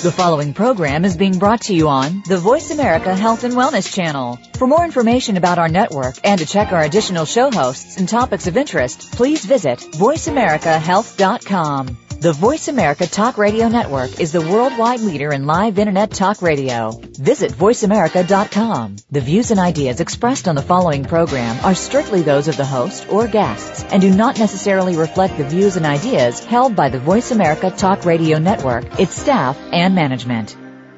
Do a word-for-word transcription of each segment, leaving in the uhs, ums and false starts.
The following program is being brought to you on the Voice America Health and Wellness Channel. For more information about our network and to check our additional show hosts and topics of interest, please visit voice america health dot com. The Voice America Talk Radio Network is the worldwide leader in live Internet talk radio. Visit voice america dot com. The views and ideas expressed on the following program are strictly those of the host or guests and do not necessarily reflect the views and ideas held by the Voice America Talk Radio Network, its staff, and management.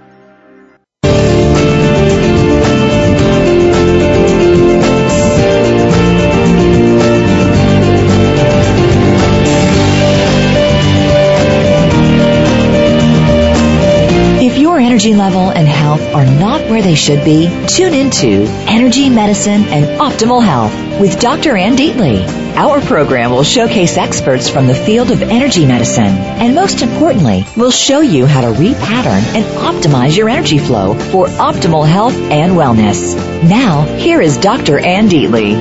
Energy level and health are not where they should be? Tune into Energy, Medicine, and Optimal Health with Doctor Ann Deatley. Our program will showcase experts from the field of energy medicine, and most importantly, we'll show you how to repattern and optimize your energy flow for optimal health and wellness. Now, here is Doctor Ann Deatley.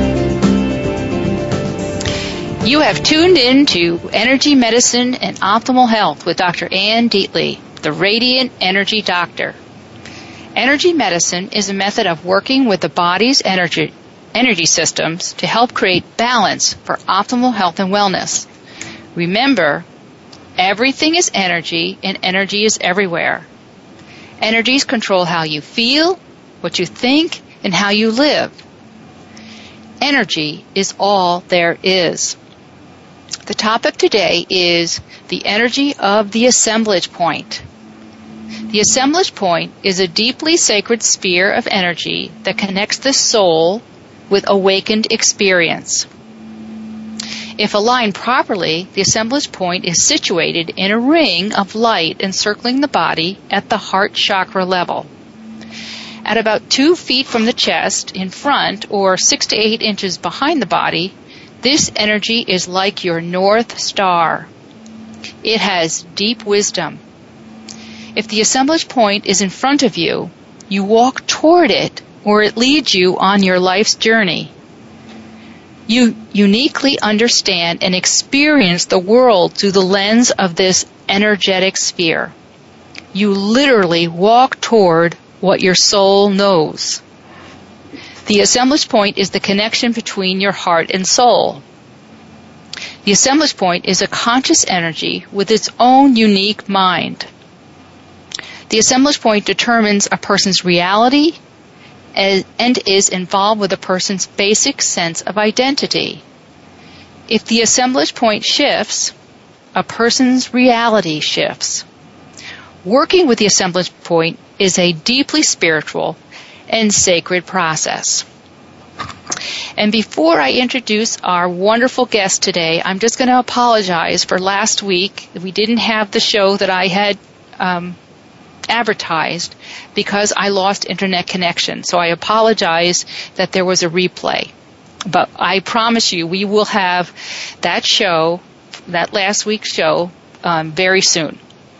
You have tuned in to Energy, Medicine, and Optimal Health with Doctor Ann Deatley, the Radiant Energy Doctor. Energy medicine is a method of working with the body's energy, energy systems to help create balance for optimal health and wellness. Remember, everything is energy, and energy is everywhere. Energies control how you feel, what you think, and how you live. Energy is all there is. The topic today is the energy of the assemblage point. The assemblage point is a deeply sacred sphere of energy that connects the soul with awakened experience. If aligned properly, the assemblage point is situated in a ring of light encircling the body at the heart chakra level. At about two feet from the chest in front, or six to eight inches behind the body, this energy is like your North Star. It has deep wisdom. If the assemblage point is in front of you, you walk toward it, or it leads you on your life's journey. You uniquely understand and experience the world through the lens of this energetic sphere. You literally walk toward what your soul knows. The assemblage point is the connection between your heart and soul. The assemblage point is a conscious energy with its own unique mind. The assemblage point determines a person's reality and is involved with a person's basic sense of identity. If the assemblage point shifts, a person's reality shifts. Working with the assemblage point is a deeply spiritual and sacred process. And before I introduce our wonderful guest today, I'm just going to apologize for last week. We didn't have the show that I had um, advertised because I lost internet connection. So I apologize that there was a replay. But I promise you we will have that show, that last week's show, um, very soon.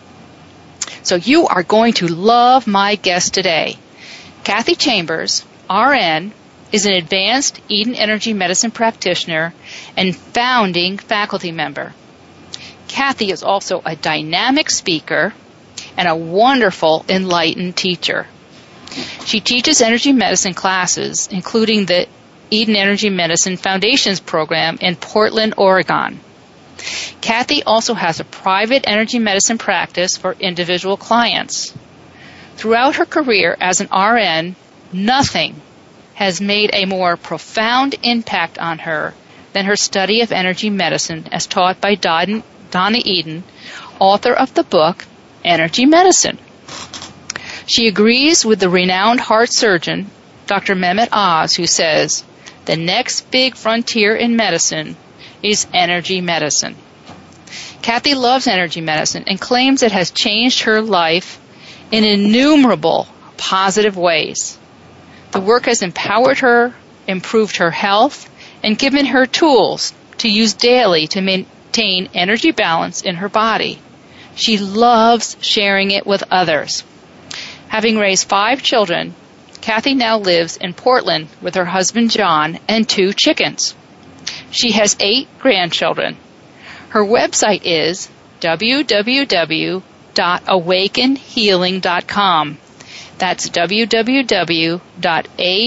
So you are going to love my guest today. Kathy Chambers, R N, is an advanced Eden Energy Medicine practitioner and founding faculty member. Kathy is also a dynamic speaker and a wonderful, enlightened teacher. She teaches energy medicine classes, including the Eden Energy Medicine Foundations program in Portland, Oregon. Kathy also has a private energy medicine practice for individual clients. Throughout her career as an R N, nothing has made a more profound impact on her than her study of energy medicine as taught by Don, Donna Eden, author of the book Energy Medicine. She agrees with the renowned heart surgeon, Doctor Mehmet Oz, who says, the next big frontier in medicine is energy medicine. Kathy loves energy medicine and claims it has changed her life in innumerable positive ways. The work has empowered her, improved her health, and given her tools to use daily to maintain energy balance in her body. She loves sharing it with others. Having raised five children, Kathy now lives in Portland with her husband John and two chickens. She has eight grandchildren. Her website is w w w dot awaken healing dot com. That's w w w dot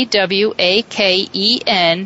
awaken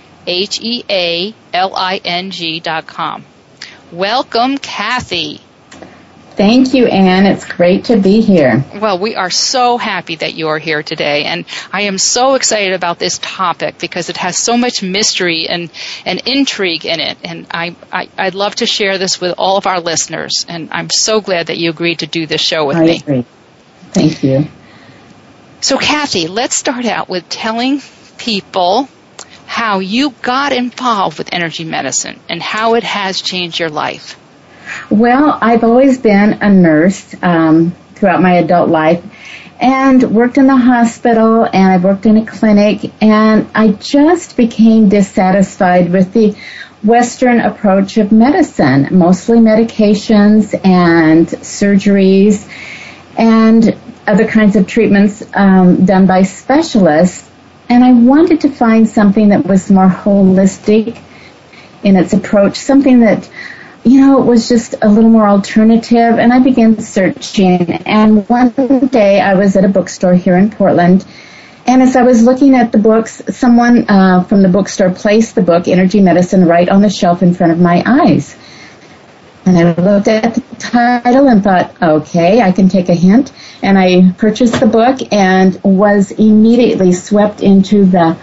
healing dot com. Welcome, Kathy. Thank you, Anne. It's great to be here. Well, we are so happy that you are here today, and I am so excited about this topic because it has so much mystery and, and intrigue in it, and I, I, I'd love to share this with all of our listeners, and I'm so glad that you agreed to do this show with I me. agree. Thank you. So, Kathy, let's start out with telling people how you got involved with energy medicine and how it has changed your life. Well, I've always been a nurse um, throughout my adult life and worked in the hospital, and I've worked in a clinic, and I just became dissatisfied with the Western approach of medicine, mostly medications and surgeries and other kinds of treatments um, done by specialists. And I wanted to find something that was more holistic in its approach, something that, you know, was just a little more alternative. And I began searching. And one day I was at a bookstore here in Portland. And as I was looking at the books, someone uh, from the bookstore placed the book, Energy Medicine, right on the shelf in front of my eyes. And I looked at the title and thought, okay, I can take a hint. And I purchased the book and was immediately swept into the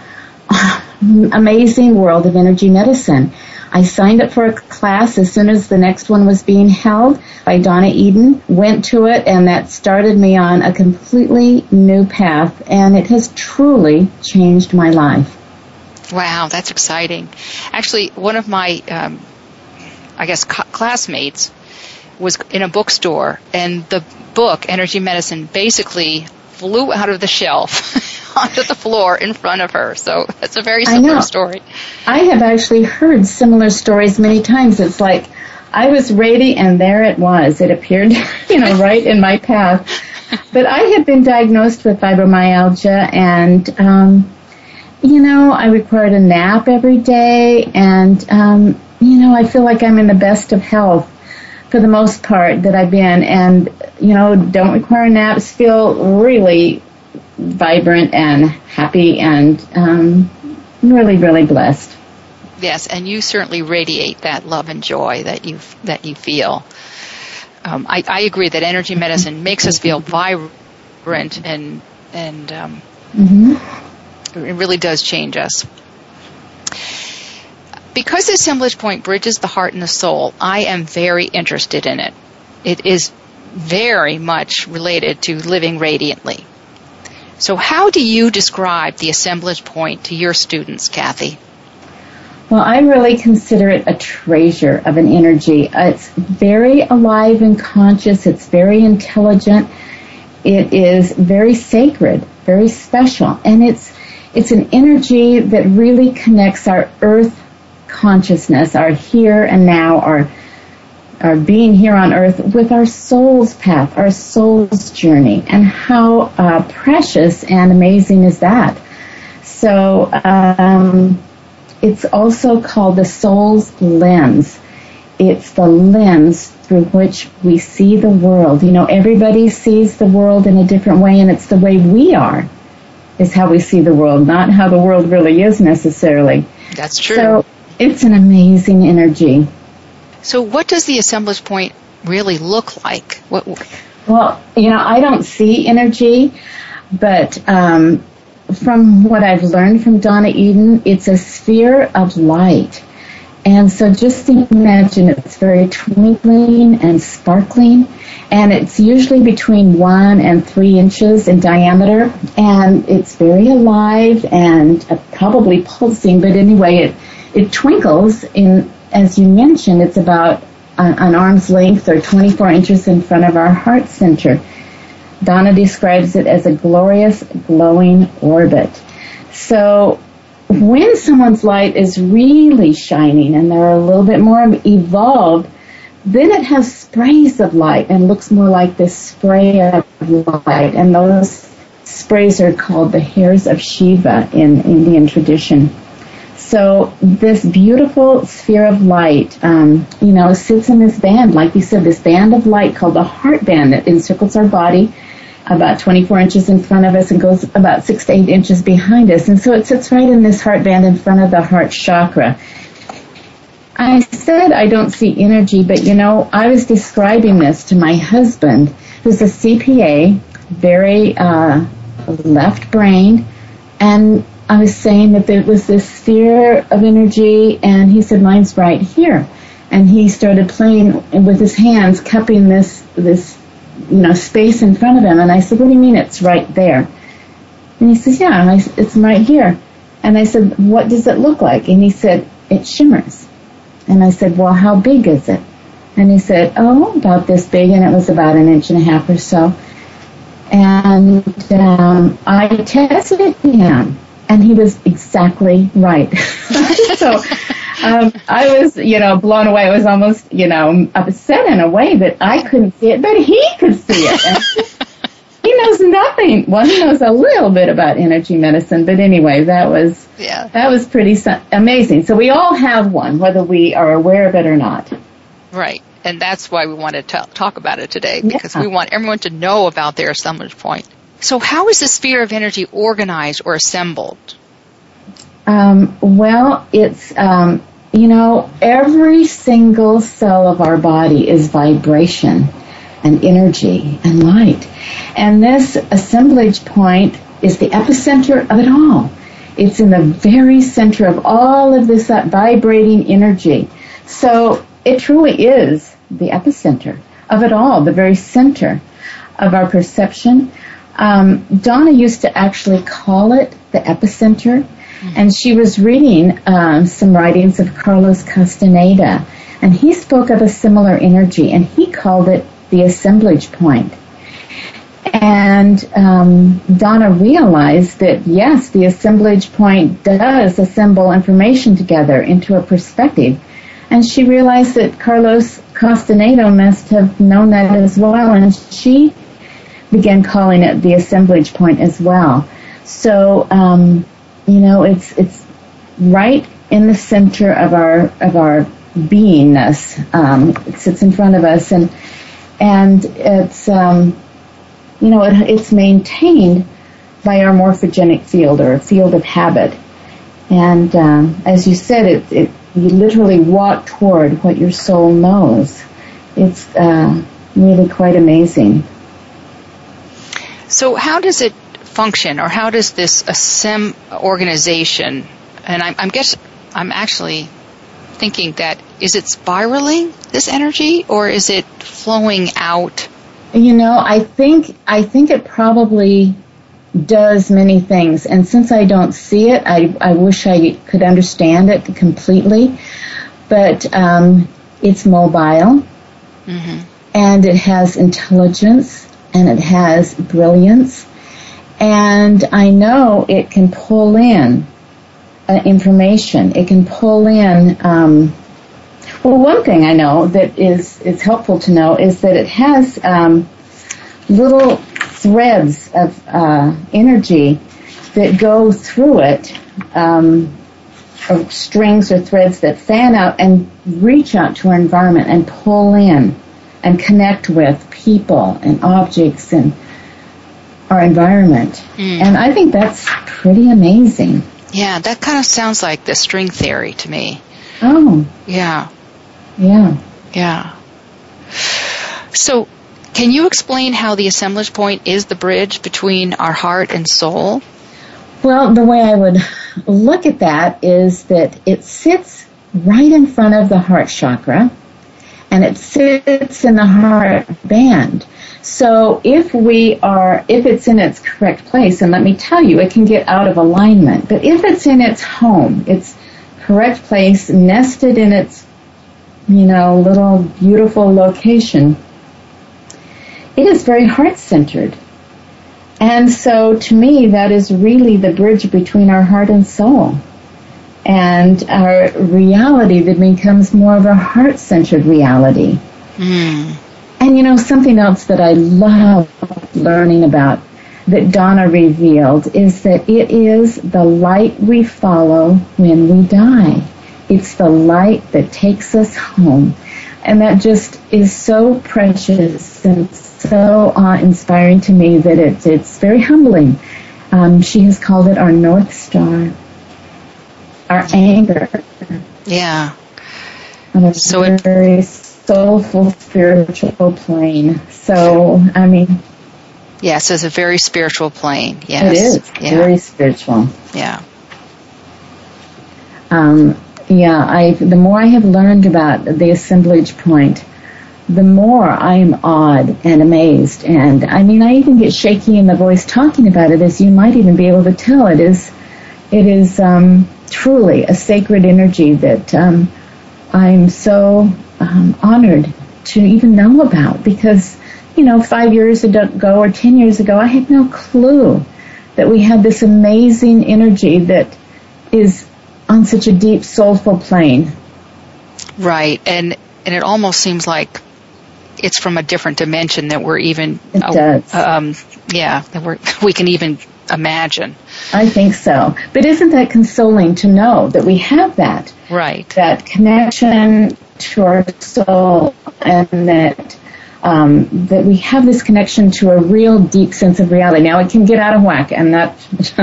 amazing world of energy medicine. I signed up for a class as soon as the next one was being held by Donna Eden, went to it, and that started me on a completely new path, and it has truly changed my life. Wow, that's exciting. Actually, one of my, um, I guess, co- classmates was in a bookstore, and the book, Energy Medicine, basically flew out of the shelf onto the floor in front of her. So it's a very similar story. I have actually heard similar stories many times. It's like I was ready, and there it was. It appeared, you know, right in my path. But I had been diagnosed with fibromyalgia, and, um, you know, I required a nap every day, and, um, you know, I feel like I'm in the best of health for the most part that I've been, and, you know, don't require naps, feel really vibrant and happy and um, really, really blessed. Yes, and you certainly radiate that love and joy that you that you feel. Um, I, I agree that energy medicine makes us feel vibrant, and and um, mm-hmm. it really does change us. Because the assemblage point bridges the heart and the soul, I am very interested in it. It is very much related to living radiantly. So how do you describe the assemblage point to your students, Kathy? Well, I really consider it a treasure of an energy. It's very alive and conscious. It's very intelligent. It is very sacred, very special. And it's it's an energy that really connects our earth consciousness, our here and now, our our being here on earth, with our soul's path, our soul's journey. And how uh, precious and amazing is that? So um, it's also called the soul's lens. It's the lens through which we see the world. You know, everybody sees the world in a different way, and it's the way we are is how we see the world, not how the world really is necessarily. That's true. So it's an amazing energy. So what does the assemblage point really look like? What? Well, you know, I don't see energy, but um, from what I've learned from Donna Eden, it's a sphere of light. And so just imagine it's very twinkling and sparkling, and it's usually between one and three inches in diameter, and it's very alive and uh, probably pulsing, but anyway, it, it twinkles in, as you mentioned, it's about an, an arm's length or twenty-four inches in front of our heart center. Donna describes it as a glorious, glowing orbit. So when someone's light is really shining and they're a little bit more evolved, then it has sprays of light and looks more like this spray of light. And those sprays are called the hairs of Shiva in Indian tradition. so this beautiful sphere of light, um, you know, sits in this band, like you said, this band of light called the heart band that encircles our body about twenty-four inches in front of us and goes about six to eight inches behind us. And so it sits right in this heart band in front of the heart chakra. I said I don't see energy, but, you know, I was describing this to my husband, who's a C P A, very uh, left-brained, and I was saying that there was this sphere of energy, and he said, mine's right here. And he started playing with his hands, cupping this, this, you know, space in front of him. And I said, what do you mean it's right there? And he says, yeah, I, it's right here. And I said, what does it look like? And he said, it shimmers. And I said, well, how big is it? And he said, oh, about this big, and it was about an inch and a half or so. And um, I tested him. And he was exactly right. So um, I was, you know, blown away. I was almost, you know, upset in a way that I couldn't see it, but he could see it. And he knows nothing. Well, he knows a little bit about energy medicine, but anyway, that was yeah. that was pretty amazing. So we all have one, whether we are aware of it or not. Right. And that's why we want to t- talk about it today, because yeah. we want everyone to know about their assemblage point. So how is the sphere of energy organized or assembled? Um, well, it's, um, you know, every single cell of our body is vibration and energy and light. And this assemblage point is the epicenter of it all. It's in the very center of all of this uh, vibrating energy. So it truly is the epicenter of it all, the very center of our perception. Um, Donna used to actually call it the epicenter, mm-hmm. and she was reading um, some writings of Carlos Castaneda, and he spoke of a similar energy, and he called it the assemblage point. And um, Donna realized that, yes, the assemblage point does assemble information together into a perspective, and she realized that Carlos Castaneda must have known that as well, and she began calling it the assemblage point as well. So, um, you know, it's it's right in the center of our of our beingness. Um, it sits in front of us, and and it's um, you know it, it's maintained by our morphogenic field, or a field of habit. And um, as you said, it, it you literally walk toward what your soul knows. It's uh, really quite amazing. So how does it function, or how does this assemb organization, and I'm, I'm guess I'm actually thinking that, is it spiraling, this energy, or is it flowing out? You know, I think I think it probably does many things, and since I don't see it, I, I wish I could understand it completely, but um, it's mobile, mm-hmm. and it has intelligence, and it has brilliance, and I know it can pull in uh, information. It can pull in, um, well, one thing I know that is, is helpful to know is that it has um, little threads of uh, energy that go through it, um, or strings or threads that fan out and reach out to our environment and pull in and connect with people and objects and our environment. Mm. And I think that's pretty amazing. Yeah, that kind of sounds like the string theory to me. Oh. Yeah. Yeah. Yeah. So, can you explain how the assemblage point is the bridge between our heart and soul? Well, the way I would look at that is that it sits right in front of the heart chakra, and it sits in the heart band. So if we are, if it's in its correct place, and let me tell you, it can get out of alignment, but if it's in its home, its correct place, nested in its, you know, little beautiful location, it is very heart-centered. And so to me, that is really the bridge between our heart and soul. And our reality that becomes more of a heart-centered reality. Mm. And, you know, something else that I love learning about that Donna revealed is that it is the light we follow when we die. It's the light that takes us home. And that just is so precious and so awe-inspiring to me that it, it's very humbling. Um, she has called it our North Star, our anchor. Yeah. On a so very it, soulful, spiritual plane. So, I mean... Yes, it's a very spiritual plane. Yes. It is. Yeah. Very spiritual. Yeah. Um, yeah, I the more I have learned about the assemblage point, the more I'm awed and amazed. And, I mean, I even get shaky in the voice talking about it, as you might even be able to tell. It is, it is um, truly a sacred energy that um, I'm so um, honored to even know about, because, you know, five years ago or ten years ago, I had no clue that we had this amazing energy that is on such a deep, soulful plane. Right, and and it almost seems like it's from a different dimension that we're even. It uh, does. Um, yeah, that we're we can even imagine. I think so. But isn't that consoling to know that we have that? Right. That connection to our soul, and that um, that we have this connection to a real deep sense of reality. Now, it can get out of whack, and that,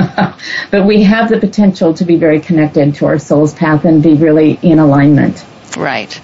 but we have the potential to be very connected to our soul's path and be really in alignment. Right.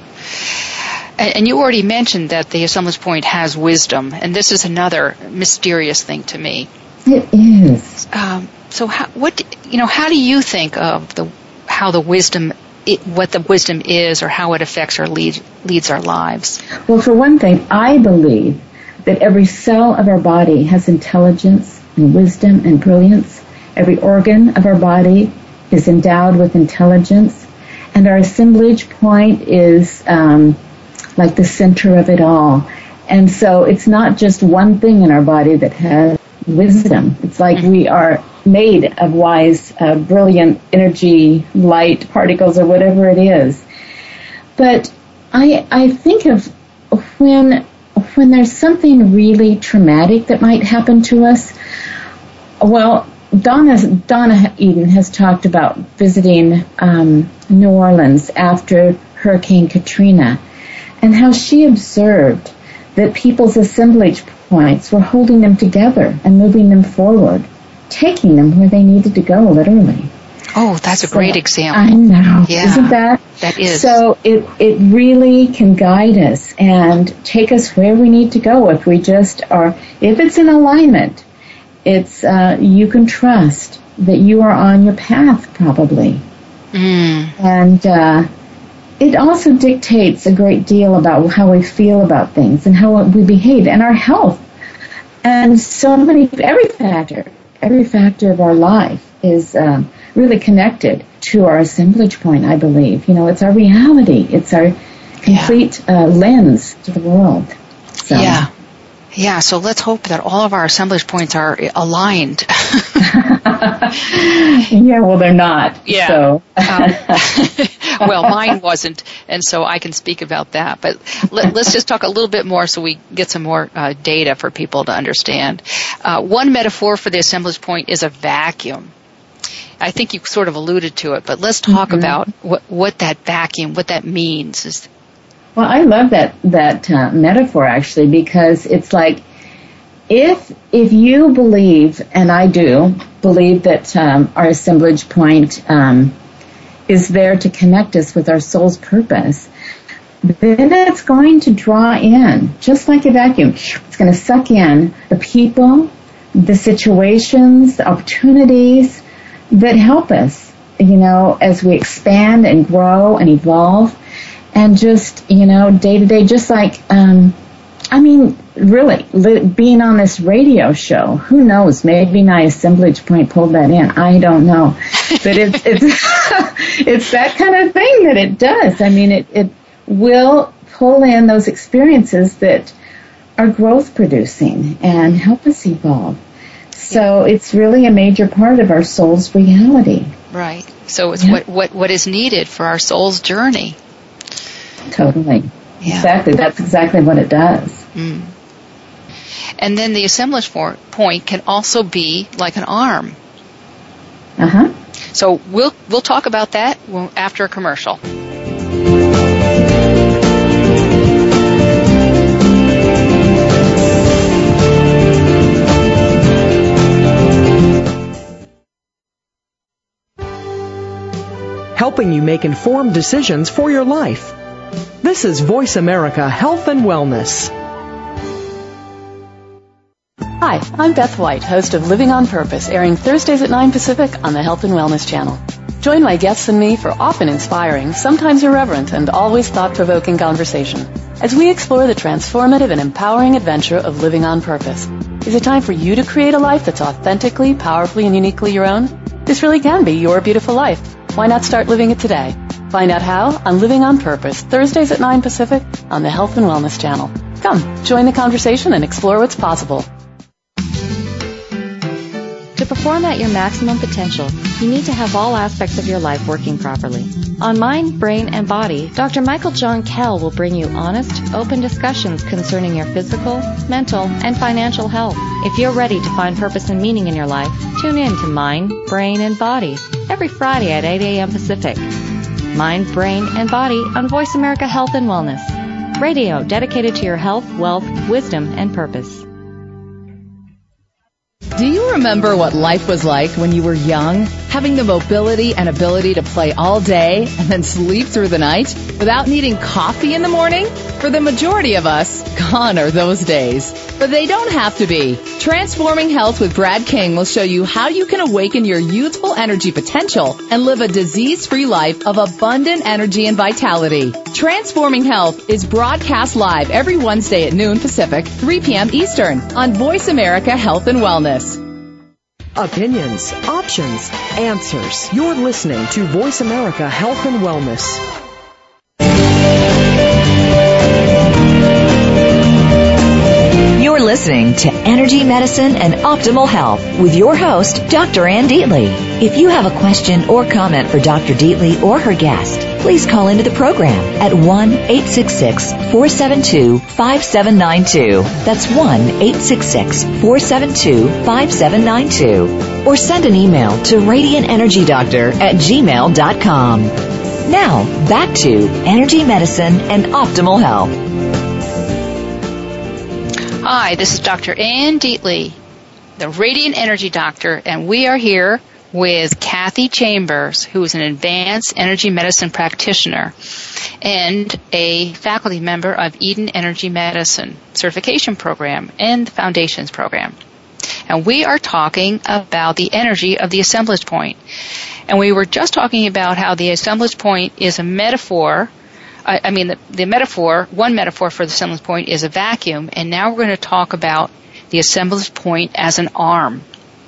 And, and you already mentioned that the assemblage point has wisdom, and this is another mysterious thing to me. It is. Um, so, how, what you know? How do you think of the how the wisdom, it, what the wisdom is, or how it affects or lead, leads our lives? Well, for one thing, I believe that every cell of our body has intelligence and wisdom and brilliance. Every organ of our body is endowed with intelligence, and our assemblage point is um, like the center of it all. And so it's not just one thing in our body that has wisdom. It's like we are made of wise, uh, brilliant energy, light particles, or whatever it is. But I I think of when when there's something really traumatic that might happen to us. Well, Donna Donna Eden has talked about visiting um, New Orleans after Hurricane Katrina, and how she observed that people's assemblage points were holding them together and moving them forward, taking them where they needed to go, literally. Oh, that's a so, great example. I know. Yeah, isn't that? That is. So it, it really can guide us and take us where we need to go if we just are, if it's in alignment, it's, uh, you can trust that you are on your path, probably. Mm. And, uh, it also dictates a great deal about how we feel about things and how we behave and our health. And so many, every factor, every factor of our life is um, really connected to our assemblage point, I believe. You know, it's our reality. It's our complete yeah. uh, lens to the world. So. Yeah. Yeah, so let's hope that all of our assemblage points are aligned. Yeah, well, they're not. Yeah. So. um, well, mine wasn't, and so I can speak about that. But let, let's just talk a little bit more so we get some more uh, data for people to understand. Uh, one metaphor for the assemblage point is a vacuum. I think you sort of alluded to it, but let's talk mm-hmm. about what, what that vacuum, what that means. Is Well, I love that that uh, metaphor, actually, because it's like if if you believe, and I do believe that um, our assemblage point um, is there to connect us with our soul's purpose, then it's going to draw in, just like a vacuum. It's going to suck in the people, the situations, the opportunities that help us, you know, as we expand and grow and evolve. And just, you know, day to day, just like, um, I mean, really, li- being on this radio show, who knows, maybe my assemblage point pulled that in. I don't know. But it's, it's, it's that kind of thing that it does. I mean, it, it will pull in those experiences that are growth producing and help us evolve. So it's really a major part of our soul's reality. Right. So it's yeah. what, what, what is needed for our soul's journey. Totally. Yeah. Exactly. That's exactly what it does. Mm. And then the assemblage for, point can also be like an arm. Uh-huh. So we'll we'll talk about that after a commercial. Helping you make informed decisions for your life. This is Voice America Health and Wellness. Hi, I'm Beth White, host of Living on Purpose, airing Thursdays at nine Pacific on the Health and Wellness Channel. Join my guests and me for often inspiring, sometimes irreverent, and always thought-provoking conversation as we explore the transformative and empowering adventure of living on purpose. Is it time for you to create a life that's authentically, powerfully, and uniquely your own? This really can be your beautiful life. Why not start living it today? Find out how on Living on Purpose, Thursdays at nine Pacific on the Health and Wellness Channel. Come, join the conversation and explore what's possible. To perform at your maximum potential, you need to have all aspects of your life working properly. On Mind, Brain, and Body, Doctor Michael John Kell will bring you honest, open discussions concerning your physical, mental, and financial health. If you're ready to find purpose and meaning in your life, tune in to Mind, Brain, and Body every Friday at eight a.m. Pacific. Mind, Brain, and Body on Voice America Health and Wellness. Radio dedicated to your health, wealth, wisdom, and purpose. Do you remember what life was like when you were young? Having the mobility and ability to play all day and then sleep through the night without needing coffee in the morning? For the majority of us, gone are those days. But they don't have to be. Transforming Health with Brad King will show you how you can awaken your youthful energy potential and live a disease-free life of abundant energy and vitality. Transforming Health is broadcast live every Wednesday at noon Pacific, three p.m. Eastern on Voice America Health and Wellness. Opinions, options, answers. You're listening to Voice America Health and Wellness. You're listening to Energy Medicine and Optimal Health with your host, Doctor Ann Deatley. If you have a question or comment for Doctor Deatley or her guest, please call into the program at one eight six six, four seven two, five seven nine two. That's one eight six six, four seven two, five seven nine two. Or send an email to radiant energy doctor at gmail dot com. Now, back to Energy Medicine and Optimal Health. Hi, this is Doctor Ann Deatley, the Radiant Energy Doctor, and we are here with Kathy Chambers, who is an advanced energy medicine practitioner and a faculty member of Eden Energy Medicine Certification Program and the Foundations Program. And we are talking about the energy of the assemblage point. And we were just talking about how the assemblage point is a metaphor. I, I mean, the, the metaphor, one metaphor for the assemblage point is a vacuum, and now we're going to talk about the assemblage point as an arm.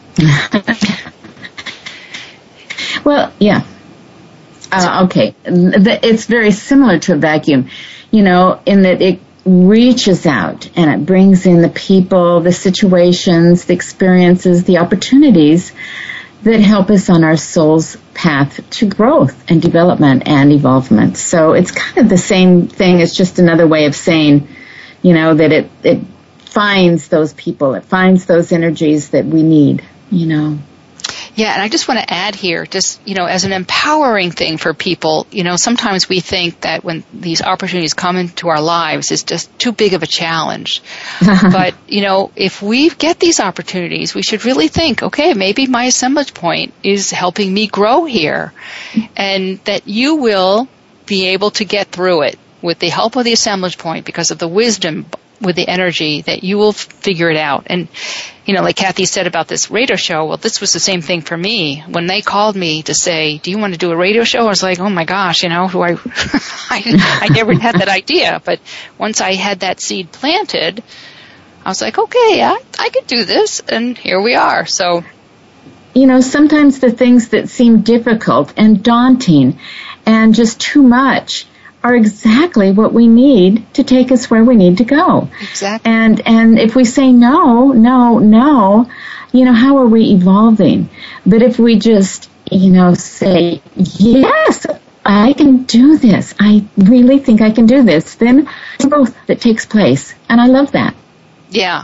Well, yeah. Uh, okay. It's very similar to a vacuum, you know, in that it reaches out and it brings in the people, the situations, the experiences, the opportunities that help us on our soul's path to growth and development and evolvement. So it's kind of the same thing. It's just another way of saying, you know, that it, it finds those people, it finds those energies that we need, you know. Yeah, and I just want to add here, just, you know, as an empowering thing for people, you know, sometimes we think that when these opportunities come into our lives, it's just too big of a challenge. But, you know, if we get these opportunities, we should really think, okay, maybe my assemblage point is helping me grow here, and that you will be able to get through it with the help of the assemblage point because of the wisdom with the energy that you will figure it out. And, you know, like Kathy said about this radio show, well, this was the same thing for me. When they called me to say, do you want to do a radio show? I was like, oh my gosh, you know, who I, I, I never had that idea. But once I had that seed planted, I was like, okay, I, I could do this. And here we are. So, you know, sometimes the things that seem difficult and daunting and just too much are exactly what we need to take us where we need to go. Exactly. And and if we say no, no, no, you know, how are we evolving? But if we just, you know, say, yes, I can do this. I really think I can do this. Then it's growth that takes place. And I love that. Yeah.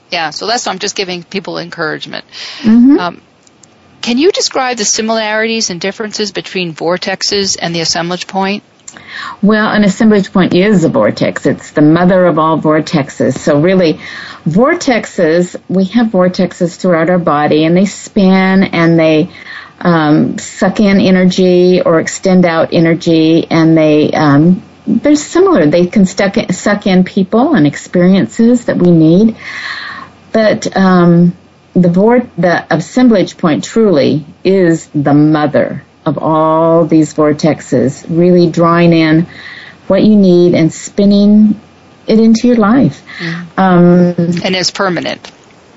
Yeah, so that's why I'm just giving people encouragement. Mm-hmm. Um, can you describe the similarities and differences between vortexes and the assemblage point? Well, an assemblage point is a vortex. It's the mother of all vortexes. So really, vortexes, we have vortexes throughout our body, and they spin and they um, suck in energy or extend out energy, and they um, they're similar. They can suck in, suck in people and experiences that we need. But um, the vor- the assemblage point truly is the mother of all these vortexes, really drawing in what you need and spinning it into your life. Mm-hmm. Um, and it's permanent.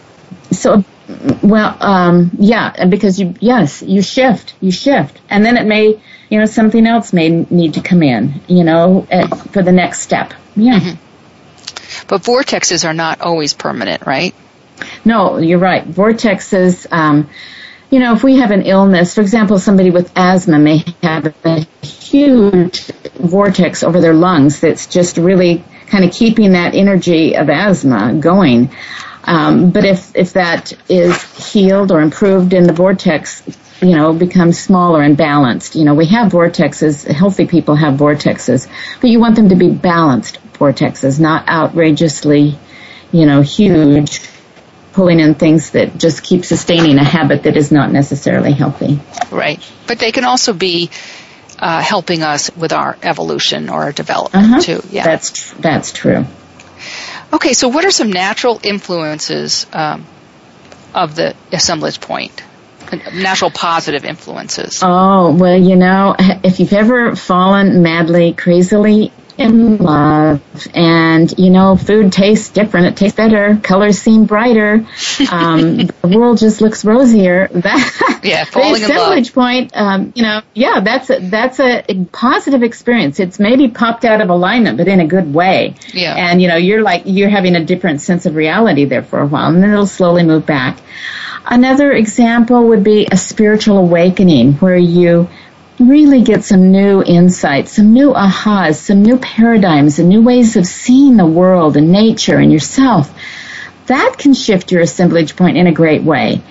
So, well, um, yeah, because you, yes, you shift, you shift. And then it may, you know, something else may need to come in, you know, at, for the next step. Yeah. Mm-hmm. But vortexes are not always permanent, right? No, you're right. Vortexes, um, you know, if we have an illness, for example, somebody with asthma may have a huge vortex over their lungs that's just really kind of keeping that energy of asthma going. Um, but if, if that is healed or improved, and the vortex, you know, becomes smaller and balanced. You know, we have vortexes, healthy people have vortexes, but you want them to be balanced vortexes, not outrageously, you know, huge, pulling in things that just keep sustaining a habit that is not necessarily healthy. Right. But they can also be uh, helping us with our evolution or our development, uh-huh. too. Yeah. That's tr- that's true. Okay, so what are some natural influences um, of the assemblage point? Natural positive influences? Oh, well, you know, if you've ever fallen madly, crazily in love, and, you know, food tastes different, it tastes better, colors seem brighter, um, the world just looks rosier. That, yeah, falling the assemblage in love. point, um, you know, yeah, that's a, that's a positive experience. It's maybe popped out of alignment, but in a good way. Yeah. And, you know, you're like, you're having a different sense of reality there for a while, and then it'll slowly move back. Another example would be a spiritual awakening, where you really get some new insights, some new ahas, some new paradigms, and new ways of seeing the world and nature and yourself. That can shift your assemblage point in a great way.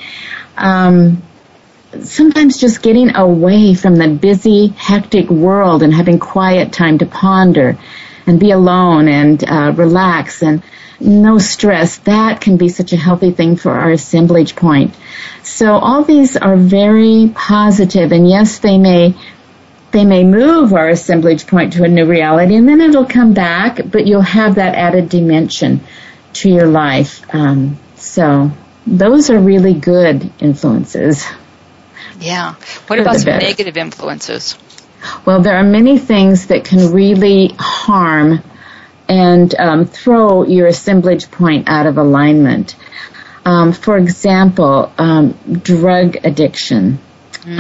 Um, sometimes just getting away from the busy, hectic world and having quiet time to ponder and be alone and uh, relax and no stress, that can be such a healthy thing for our assemblage point. So all these are very positive, and yes, they may they may move our assemblage point to a new reality, and then it'll come back, but you'll have that added dimension to your life. Um, so those are really good influences. Yeah. What about some negative influences? Well, there are many things that can really harm and um, throw your assemblage point out of alignment. Um, for example, um, drug addiction, mm.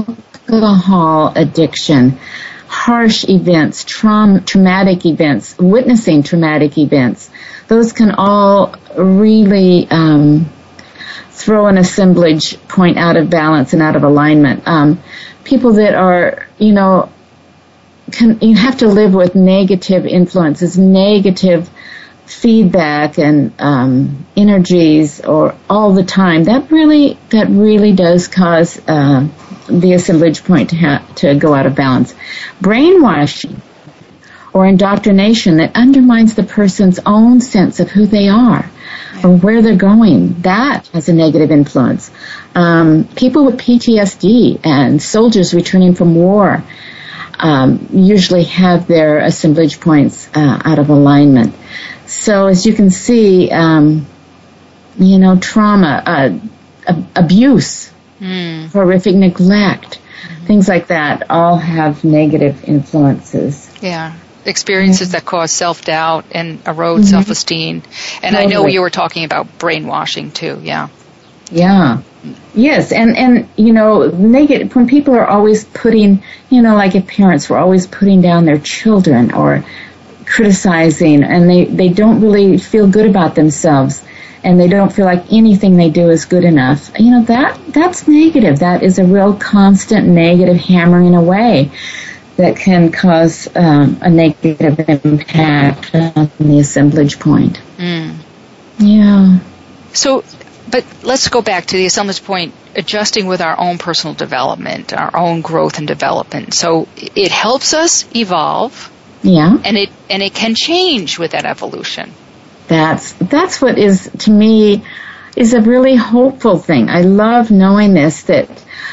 alcohol addiction, harsh events, traum- traumatic events, witnessing traumatic events. Those can all really um, throw an assemblage point out of balance and out of alignment. Um, people that are, you know, Can, you have to live with negative influences, negative feedback and um, energies, or all the time. That really, that really does cause uh, the assemblage point to ha- to go out of balance. Brainwashing or indoctrination that undermines the person's own sense of who they are or where they're going. That has a negative influence. Um, people with P T S D and soldiers returning from war Um, usually have their assemblage points uh, out of alignment. So as you can see, um, you know, trauma, uh, ab- abuse, mm. horrific neglect, mm-hmm. things like that all have negative influences. Yeah. Experiences mm-hmm. that cause self-doubt and erode mm-hmm. self-esteem. And totally. I know you were talking about brainwashing too, yeah. Yeah. Yes, and, and, you know, negative, when people are always putting, you know, like if parents were always putting down their children or criticizing, and they, they don't really feel good about themselves, and they don't feel like anything they do is good enough, you know, that, that's negative. That is a real constant negative hammering away that can cause um, a negative impact on the assemblage point. Mm. Yeah. So, but let's go back to the assemblage point, adjusting with our own personal development, our own growth and development. So it helps us evolve. Yeah. And it and it can change with that evolution. That's that's what is, to me, is a really hopeful thing. I love knowing this, that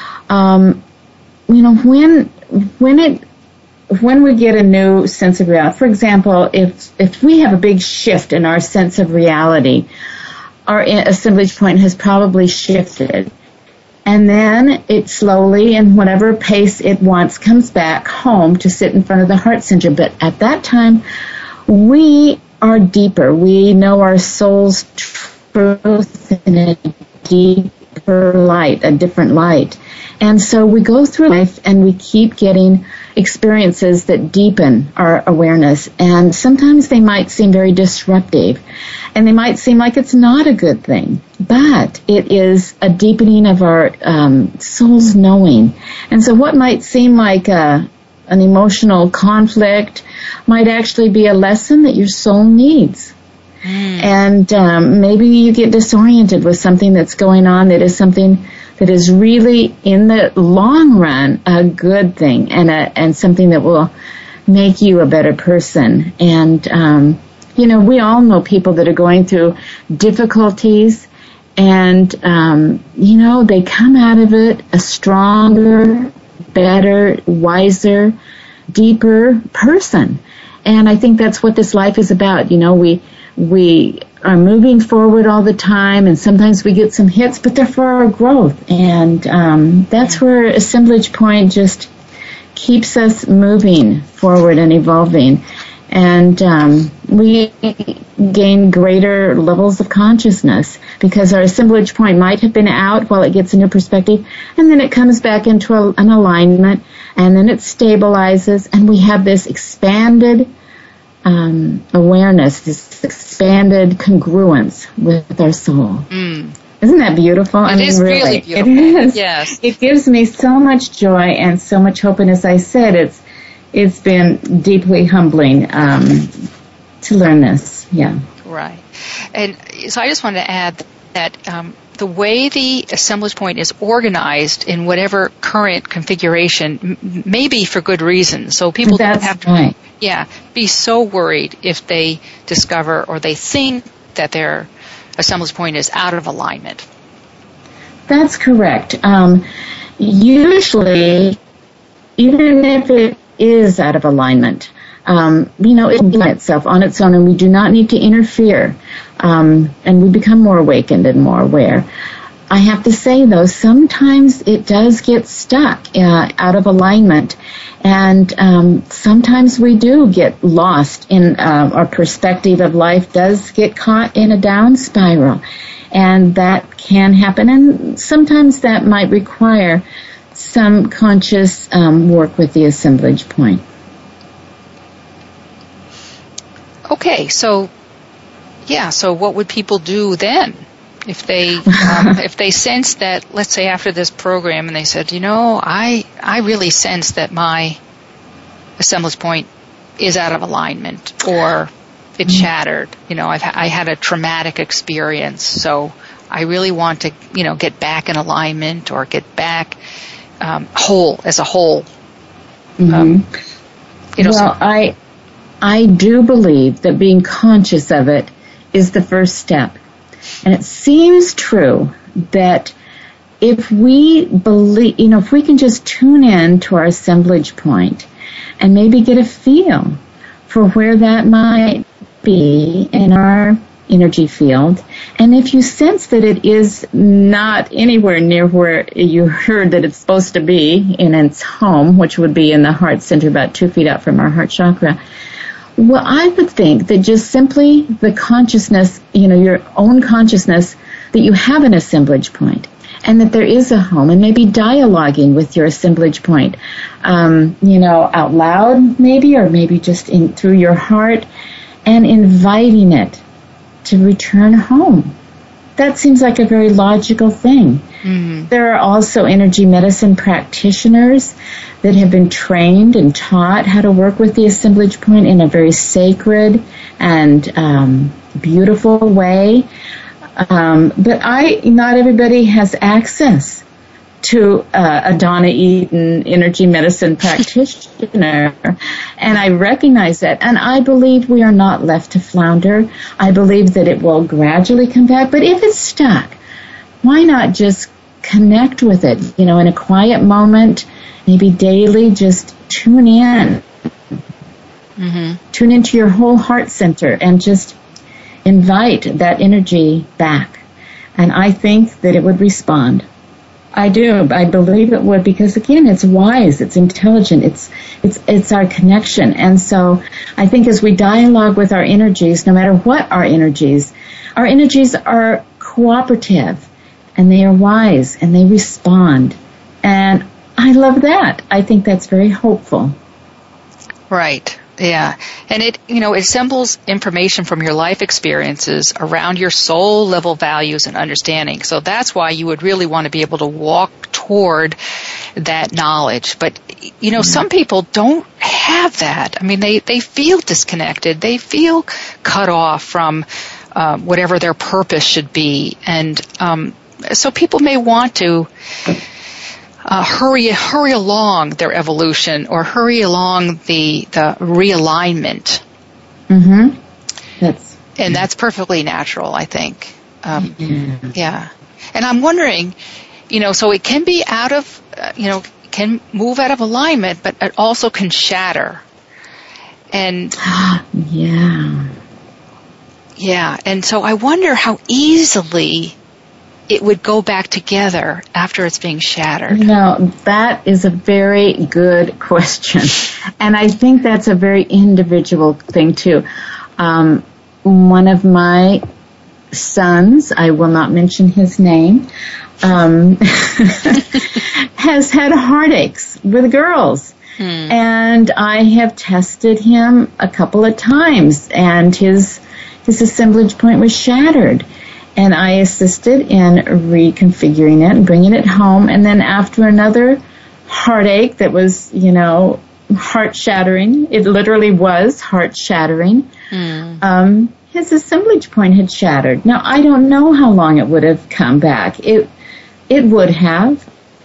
um, you know, when when it when we get a new sense of reality. For example, if if we have a big shift in our sense of reality, our assemblage point has probably shifted. And then it slowly, in whatever pace it wants, comes back home to sit in front of the heart center. But at that time, we are deeper. We know our soul's truth in a deeper light, a different light. And so we go through life and we keep getting experiences that deepen our awareness. And sometimes they might seem very disruptive. And they might seem like it's not a good thing. But it is a deepening of our um, soul's knowing. And so what might seem like a, an emotional conflict might actually be a lesson that your soul needs. Mm. And um, maybe you get disoriented with something that's going on that is something that is really, in the long run, a good thing and a, and something that will make you a better person. And, um, you know, we all know people that are going through difficulties, and, um, you know, they come out of it a stronger, better, wiser, deeper person. And I think that's what this life is about. You know, we, we are moving forward all the time, and sometimes we get some hits, but they're for our growth. And um, that's where assemblage point just keeps us moving forward and evolving. And um, we gain greater levels of consciousness because our assemblage point might have been out while it gets a new perspective, and then it comes back into a, an alignment, and then it stabilizes, and we have this expanded um, awareness, this expanded congruence with our soul. Mm. Isn't that beautiful? It I mean, is really, really beautiful. It is. Yes. It gives me so much joy and so much hope, and as I said, it's it's been deeply humbling um, to learn this. Yeah. Right. And so I just wanted to add that um, the way the assemblage point is organized in whatever current configuration m- may be for good reason. So people That's don't have to, right. yeah, be so worried if they discover or they think that their assemblage point is out of alignment. That's correct. Um, usually, even if it is out of alignment, um, you know, it will do itself on its own, and we do not need to interfere, um, and we become more awakened and more aware. I have to say, though, sometimes it does get stuck uh, out of alignment, and um, sometimes we do get lost in uh, our perspective of life, does get caught in a down spiral, and that can happen, and sometimes that might require some conscious um, work with the assemblage point. Okay, so, yeah, so what would people do then? If they um, if they sense that, let's say after this program, and they said, you know, I I really sense that my assemblage point is out of alignment, or it shattered. You know, I've I had a traumatic experience, so I really want to, you know, get back in alignment or get back um, whole as a whole. Mm-hmm. Um, you know, well, so, I I do believe that being conscious of it is the first step. And it seems true that if we believe, you know, if we can just tune in to our assemblage point and maybe get a feel for where that might be in our energy field, and if you sense that it is not anywhere near where you heard that it's supposed to be in its home, which would be in the heart center about two feet out from our heart chakra, well, I would think that just simply the consciousness, you know, your own consciousness that you have an assemblage point and that there is a home, and maybe dialoguing with your assemblage point, um, you know, out loud maybe, or maybe just in through your heart, and inviting it to return home. That seems like a very logical thing. Mm-hmm. There are also energy medicine practitioners that have been trained and taught how to work with the assemblage point in a very sacred and um, beautiful way. Um, but I, not everybody has access to uh, a Donna Eden energy medicine practitioner, and I recognize that. And I believe we are not left to flounder. I believe that it will gradually come back. But if it's stuck, why not just connect with it? You know, in a quiet moment, maybe daily, just tune in. Mm-hmm. Tune into your whole heart center and just invite that energy back. And I think that it would respond. I do. I believe it would, because again, it's wise, it's intelligent, it's it's it's our connection. And so I think as we dialogue with our energies, no matter what our energies, our energies are cooperative and they are wise and they respond. And I love that. I think that's very hopeful. Right. Yeah. And it, you know, it assembles information from your life experiences around your soul level values and understanding. So that's why you would really want to be able to walk toward that knowledge. But, you know, mm-hmm. some people don't have that. I mean, they, they feel disconnected. They feel cut off from uh, whatever their purpose should be. And um, so people may want to Uh, hurry, hurry along their evolution, or hurry along the the realignment. Mm-hmm. That's and that's perfectly natural, I think. Um, yeah. yeah. And I'm wondering, you know, so it can be out of, uh, you know, can move out of alignment, but it also can shatter. And yeah, yeah. And so I wonder how easily it would go back together after it's being shattered. You know, that is a very good question. And I think that's a very individual thing, too. Um, one of my sons, I will not mention his name, um, has had heartaches with girls. Hmm. And I have tested him a couple of times, and his his assemblage point was shattered. And I assisted in reconfiguring it and bringing it home. And then after another heartache that was, you know, heart-shattering, it literally was heart-shattering, mm. um, his assemblage point had shattered. Now, I don't know how long it would have come back. It it would have.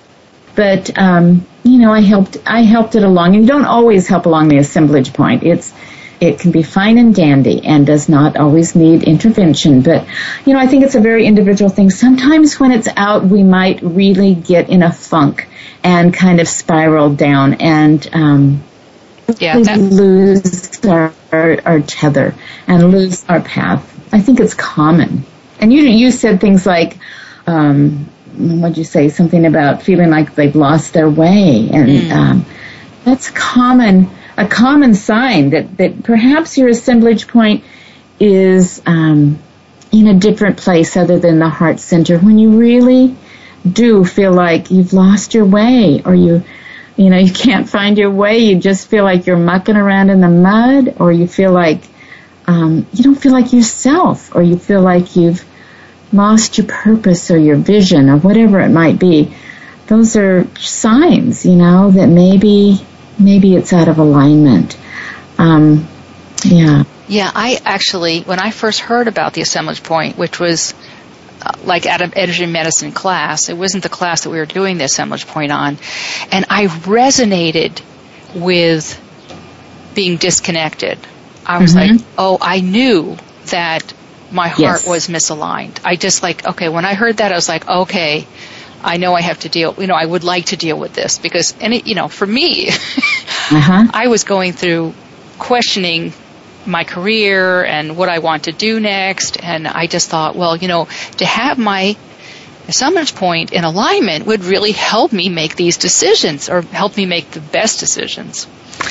But, um, you know, I helped I helped it along. And you don't always help along the assemblage point. It's It can be fine and dandy and does not always need intervention. But, you know, I think it's a very individual thing. Sometimes when it's out, we might really get in a funk and kind of spiral down and um, yeah, that- lose our, our, our tether and lose our path. I think it's common. And you you said things like, um, what'd you say, something about feeling like they've lost their way. And mm. um, that's common. A common sign that, that perhaps your assemblage point is um, in a different place other than the heart center. When you really do feel like you've lost your way, or you, you know, you can't find your way, you just feel like you're mucking around in the mud, or you feel like um, you don't feel like yourself, or you feel like you've lost your purpose or your vision or whatever it might be. Those are signs, you know, that maybe... Maybe it's out of alignment. Um, yeah. Yeah, I actually, when I first heard about the assemblage point, which was uh, like at an energy medicine class, it wasn't the class that we were doing the assemblage point on, and I resonated with being disconnected. I was mm-hmm. like, oh, I knew that my heart yes. was misaligned. I just like, okay, when I heard that, I was like, okay, I know I have to deal, you know, I would like to deal with this because, and it, you know, for me, uh-huh. I was going through questioning my career and what I want to do next. And I just thought, well, you know, to have my assemblage point in alignment would really help me make these decisions, or help me make the best decisions.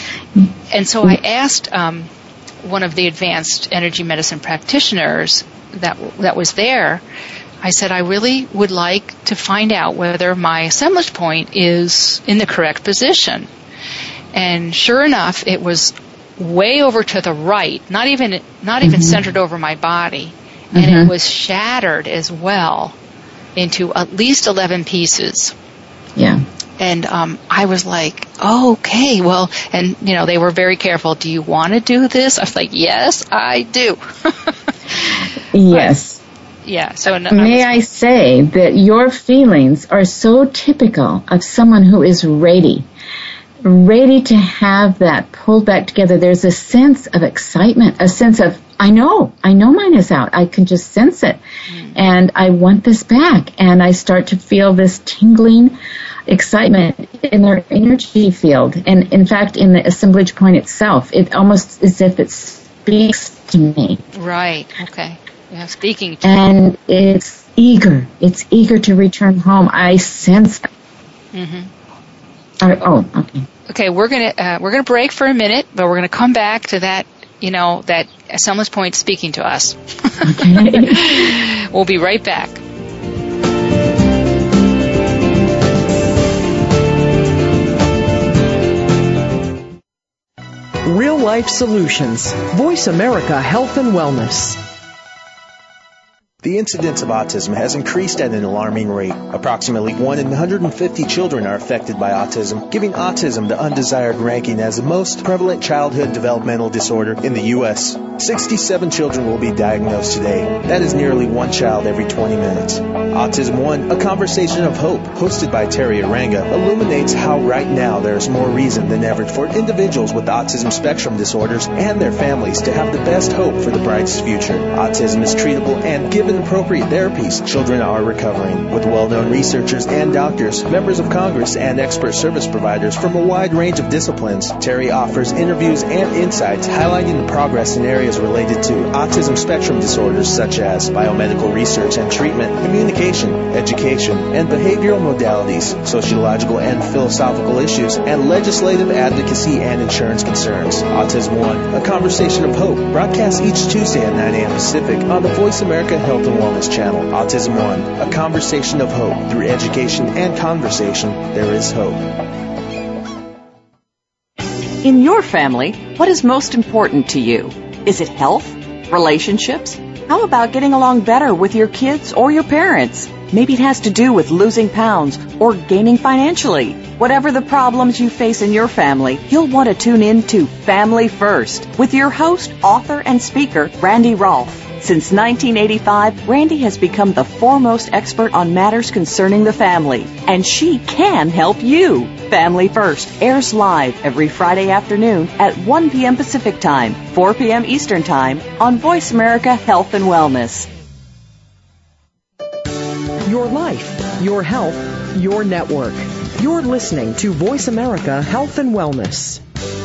And so I asked um, one of the advanced energy medicine practitioners that that was there, I said, I really would like to find out whether my assemblage point is in the correct position. And sure enough, it was way over to the right, not even not even mm-hmm. centered over my body. Mm-hmm. And it was shattered as well into at least eleven pieces. Yeah. And um, I was like, oh, okay, well, and, you know, they were very careful. Do you want to do this? I was like, yes, I do. Yes. Yeah. So no, may I say that your feelings are so typical of someone who is ready, ready to have that pulled back together. There's a sense of excitement, a sense of, I know, I know mine is out. I can just sense it. Mm. And I want this back. And I start to feel this tingling excitement in their energy field. And in fact, in the assemblage point itself, it almost as if it speaks to me. Right. Okay. Yeah, speaking to and it's eager. It's eager to return home. I sense that. Mm-hmm. Uh, oh, okay. Okay, we're gonna uh, we're gonna break for a minute, but we're gonna come back to that. You know, that assemblage point speaking to us. Okay. We'll be right back. Real Life Solutions. Voice America Health and Wellness. The incidence of autism has increased at an alarming rate. Approximately one in one hundred fifty children are affected by autism, giving autism the undesired ranking as the most prevalent childhood developmental disorder in the U S sixty-seven children will be diagnosed today. That is nearly one child every twenty minutes. Autism One, a conversation of hope, hosted by Terry Aranga, illuminates how right now there is more reason than ever for individuals with autism spectrum disorders and their families to have the best hope for the brightest future. Autism is treatable, and given appropriate therapies, children are recovering. With well-known researchers and doctors, members of Congress, and expert service providers from a wide range of disciplines, Terry offers interviews and insights highlighting the progress in areas related to autism spectrum disorders such as biomedical research and treatment, communication, education, and behavioral modalities, sociological and philosophical issues, and legislative advocacy and insurance concerns. Autism One, a conversation of hope, broadcasts each Tuesday at nine a.m. Pacific on the Voice America Health and Wellness channel. Autism One, a conversation of hope. Through education and conversation, there is hope. In your family, what is most important to you? Is it health? Relationships? How about getting along better with your kids or your parents? Maybe it has to do with losing pounds or gaining financially. Whatever the problems you face in your family, you'll want to tune in to Family First with your host, author, and speaker, Randy Rolfe. Since nineteen eighty-five, Randy has become the foremost expert on matters concerning the family, and she can help you. Family First airs live every Friday afternoon at one p.m. Pacific Time, four p.m. Eastern Time on Voice America Health and Wellness. Your life, your health, your network. You're listening to Voice America Health and Wellness.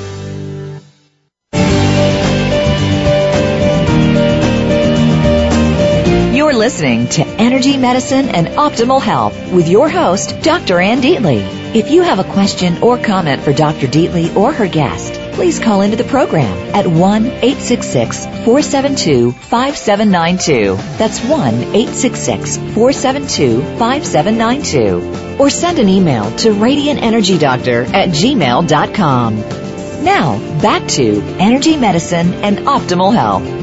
You're listening to Energy Medicine and Optimal Health with your host, Doctor Ann Deatley. If you have a question or comment for Doctor Deatley or her guest, please call into the program at one eight six six, four seven two, five seven nine two. That's one eight six six, four seven two, five seven nine two. Or send an email to radiant energy doctor at gmail dot com. Now, back to Energy Medicine and Optimal Health.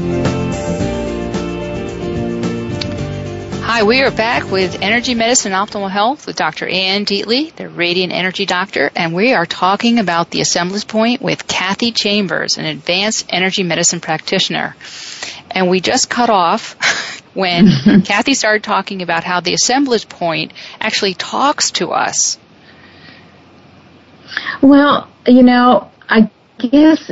Hi, we are back with Energy Medicine and Optimal Health with Doctor Ann Deatley, the Radiant Energy Doctor, and we are talking about the assemblage point with Kathy Chambers, an advanced energy medicine practitioner. And we just cut off when Kathy started talking about how the assemblage point actually talks to us. Well, you know, I guess,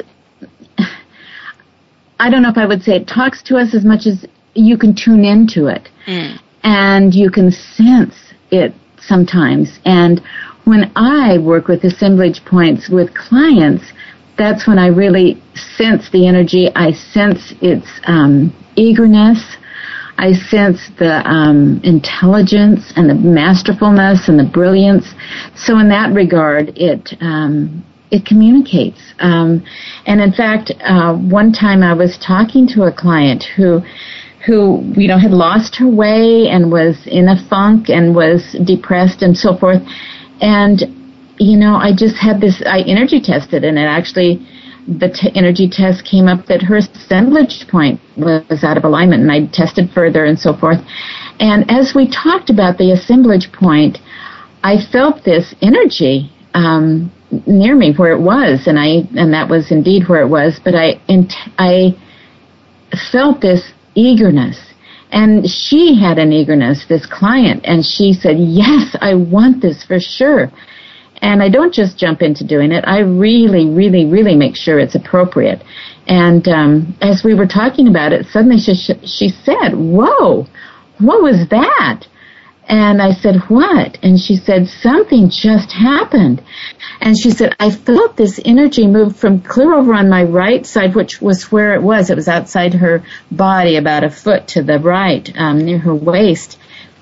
I don't know if I would say it talks to us as much as you can tune into it. Mm. And you can sense it sometimes. And when I work with assemblage points with clients, that's when I really sense the energy. I sense its um, eagerness. I sense the um, intelligence and the masterfulness and the brilliance. So in that regard, it um, it communicates. Um, and in fact, uh, one time I was talking to a client who who, you know, had lost her way and was in a funk and was depressed and so forth. And, you know, I just had this, I energy tested, and it actually, the t- energy test came up that her assemblage point was out of alignment, and I tested further and so forth. And as we talked about the assemblage point, I felt this energy um, near me where it was, and I and that was indeed where it was, but I I felt this eagerness, And she had an eagerness, this client, and she said, yes, I want this for sure. And I don't just jump into doing it. I really, really, really make sure it's appropriate. And um, as we were talking about it, suddenly she, she said, whoa, what was that? And I said, what? And she said, something just happened. And she said, I felt this energy move from clear over on my right side, which was where it was. It was outside her body, about a foot to the right, um, near her waist.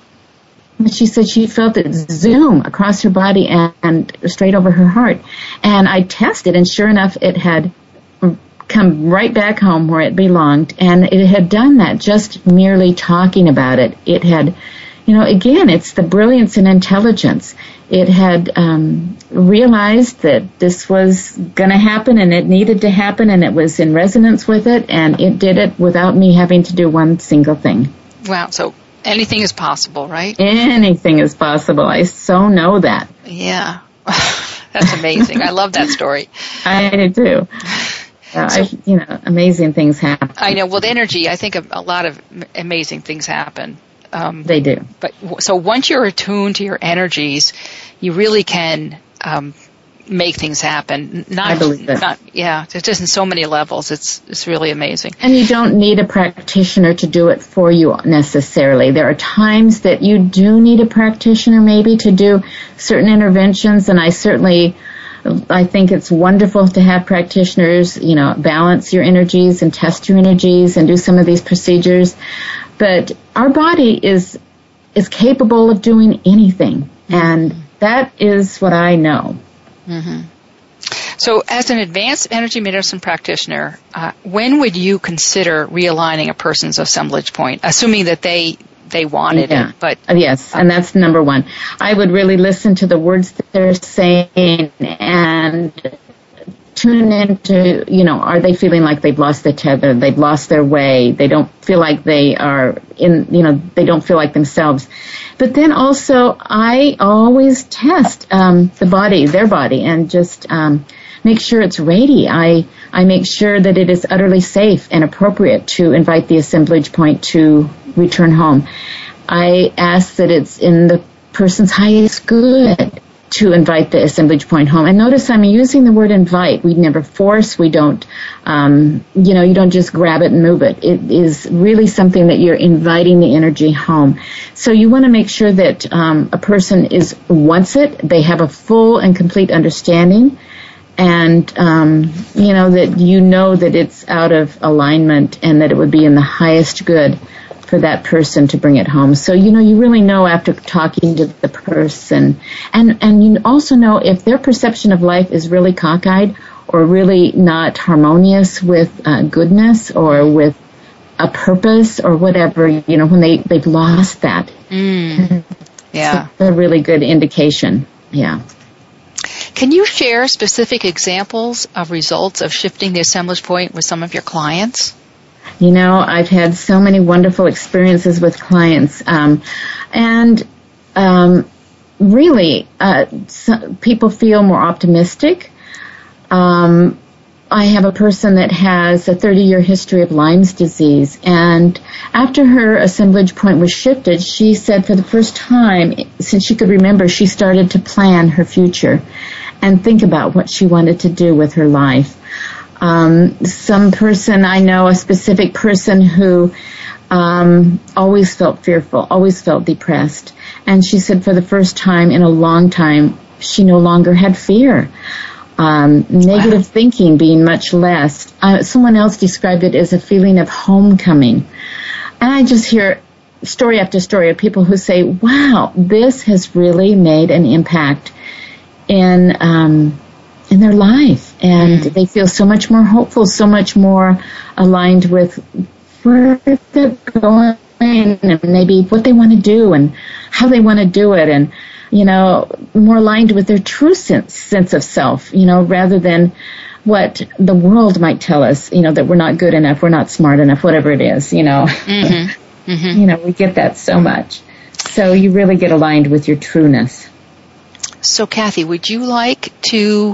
And she said she felt it zoom across her body and, and straight over her heart. And I tested, and sure enough, it had come right back home where it belonged. And it had done that just merely talking about it. It had... You know, again, it's the brilliance and intelligence. It had um, realized that this was going to happen and it needed to happen, and it was in resonance with it, and it did it without me having to do one single thing. Wow. So anything is possible, right? Anything is possible. I so know that. Yeah. That's amazing. I love that story. I do too. Uh, so, I, you know, amazing things happen. I know. With energy, I think a lot of amazing things happen. Um, they do. But so once you're attuned to your energies, you really can um, make things happen. Not, I believe it. Not, yeah, it's just in so many levels. It's it's really amazing. And you don't need a practitioner to do it for you necessarily. There are times that you do need a practitioner maybe to do certain interventions, and I certainly... I think it's wonderful to have practitioners, you know, balance your energies and test your energies and do some of these procedures. But our body is is capable of doing anything, and that is what I know. Mm-hmm. So as an advanced energy medicine practitioner, uh, when would you consider realigning a person's assemblage point, assuming that they they wanted yeah. it? But yes, and that's number one. I would really listen to the words that they're saying and tune into, you know, are they feeling like they've lost their tether, they've lost their way, they don't feel like they are in, you know, they don't feel like themselves. But then also, I always test um, the body, their body, and just um, make sure it's ready. I I make sure that it is utterly safe and appropriate to invite the assemblage point to return home. I ask that it's in the person's highest good to invite the assemblage point home. And notice I'm using the word invite. We never force. We don't, um, you know, you don't just grab it and move it. It is really something that you're inviting the energy home. So you want to make sure that um, a person is wants it. They have a full and complete understanding. And, um, you know, that you know that it's out of alignment and that it would be in the highest good for that person to bring it home. So, you know, you really know after talking to the person. And, and you also know if their perception of life is really cockeyed or really not harmonious with uh, goodness or with a purpose or whatever, you know, when they, they've lost that. Mm. Yeah. It's a really good indication. Yeah. Can you share specific examples of results of shifting the assemblage point with some of your clients? You know, I've had so many wonderful experiences with clients, um, and um, really, uh, so people feel more optimistic. Um, I have a person that has a thirty-year history of Lyme's disease, and after her assemblage point was shifted, she said for the first time since she could remember, she started to plan her future and think about what she wanted to do with her life. Um, some person, I know a specific person who um, always felt fearful, always felt depressed. And she said for the first time in a long time, she no longer had fear. Um, negative wow. thinking being much less. Uh, someone else described it as a feeling of homecoming. And I just hear story after story of people who say, wow, this has really made an impact in um in their life, and mm. they feel so much more hopeful, so much more aligned with where they're going and maybe what they want to do and how they want to do it, and, you know, more aligned with their true sense, sense of self, you know, rather than what the world might tell us, you know, that we're not good enough, we're not smart enough, whatever it is, you know. Mm-hmm. Mm-hmm. You know, we get that so much. So you really get aligned with your trueness. So, Kathy, would you like to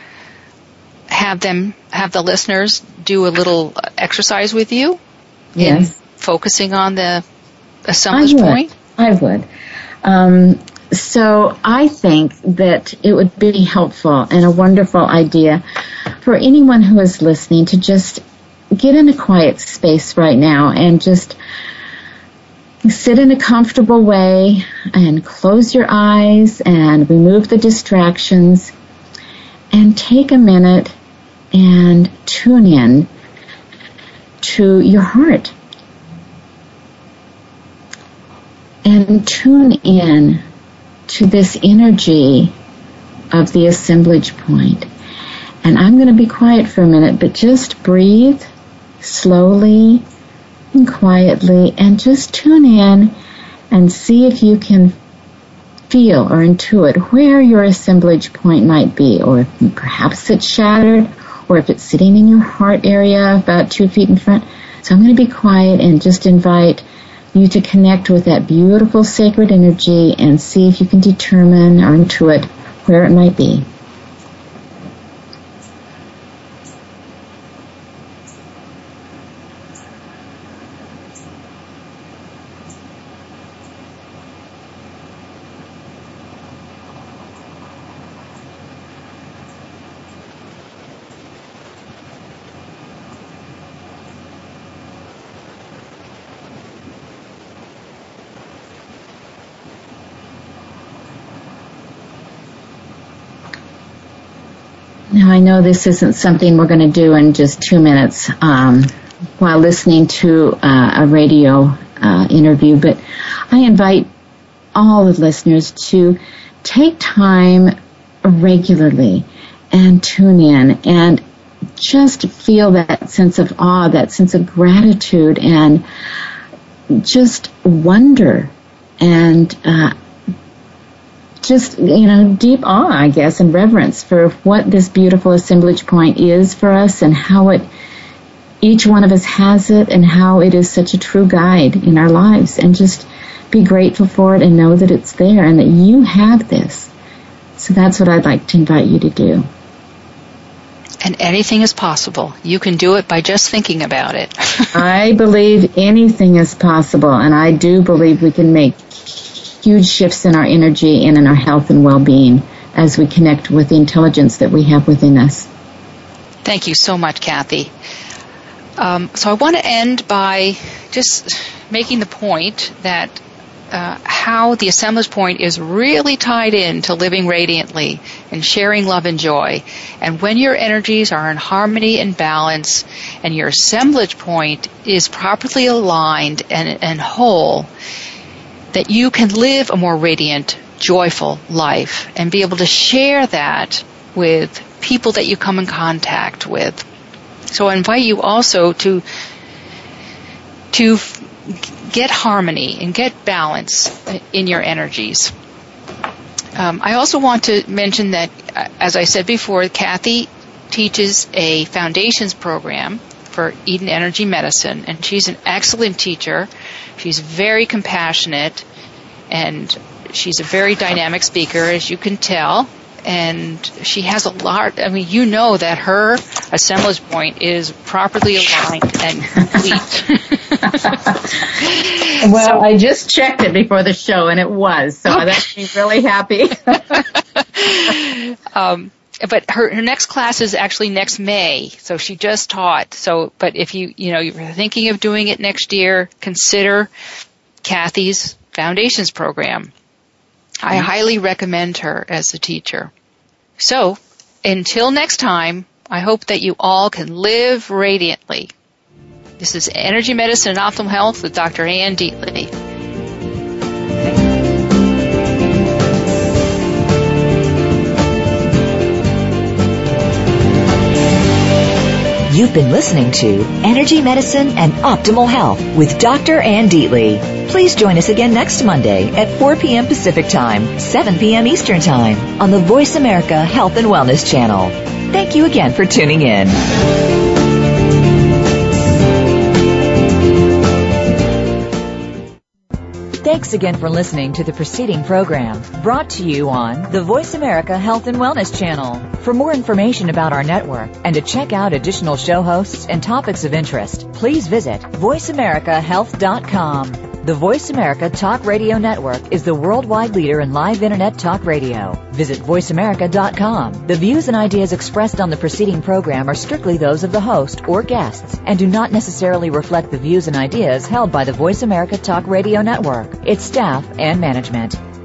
have them, have the listeners do a little exercise with you? Yes. In focusing on the assemblage I would. point? I would. Um, so I think that it would be helpful and a wonderful idea for anyone who is listening to just get in a quiet space right now and just sit in a comfortable way and close your eyes and remove the distractions and take a minute and tune in to your heart. And tune in to this energy of the assemblage point. And I'm going to be quiet for a minute, but just breathe slowly and quietly and just tune in and see if you can feel or intuit where your assemblage point might be, or if perhaps it's shattered, or if it's sitting in your heart area about two feet in front. So I'm going to be quiet and just invite you to connect with that beautiful sacred energy and see if you can determine or intuit where it might be. Now, I know this isn't something we're going to do in just two minutes um, while listening to uh, a radio uh, interview, but I invite all the listeners to take time regularly and tune in and just feel that sense of awe, that sense of gratitude, and just wonder and uh just, you know, deep awe, I guess, and reverence for what this beautiful assemblage point is for us and how it, each one of us has it and how it is such a true guide in our lives, and just be grateful for it and know that it's there and that you have this. So that's what I'd like to invite you to do. And anything is possible. You can do it by just thinking about it. I believe anything is possible, and I do believe we can make huge shifts in our energy and in our health and well-being as we connect with the intelligence that we have within us. Thank you so much, Kathy. Um, so I want to end by just making the point that uh, how the assemblage point is really tied in to living radiantly and sharing love and joy. And when your energies are in harmony and balance and your assemblage point is properly aligned and, and whole, that you can live a more radiant, joyful life and be able to share that with people that you come in contact with. So I invite you also to to get harmony and get balance in your energies. Um, I also want to mention that, as I said before, Kathy teaches a foundations program for Eden Energy Medicine, and she's an excellent teacher. She's very compassionate, and she's a very dynamic speaker, as you can tell. And she has a lot, I mean, you know that her assemblage point is properly aligned and complete. Well, so, I just checked it before the show, and it was, so that makes me really happy. um, but her, her next class is actually next May, so she just taught. So, but if you, you know, you're thinking of doing it next year, consider Kathy's Foundations program. I highly recommend her as a teacher. So, until next time, I hope that you all can live radiantly. This is Energy Medicine and Optimal Health with Doctor Ann Dietly. You've been listening to Energy Medicine and Optimal Health with Doctor Ann Dietly. Please join us again next Monday at four p.m. Pacific Time, seven p.m. Eastern Time on the Voice America Health and Wellness Channel. Thank you again for tuning in. Thanks again for listening to the preceding program brought to you on the Voice America Health and Wellness Channel. For more information about our network and to check out additional show hosts and topics of interest, please visit voice america health dot com. The Voice America Talk Radio Network is the worldwide leader in live Internet talk radio. Visit voice america dot com. The views and ideas expressed on the preceding program are strictly those of the host or guests and do not necessarily reflect the views and ideas held by the Voice America Talk Radio Network, its staff, and management.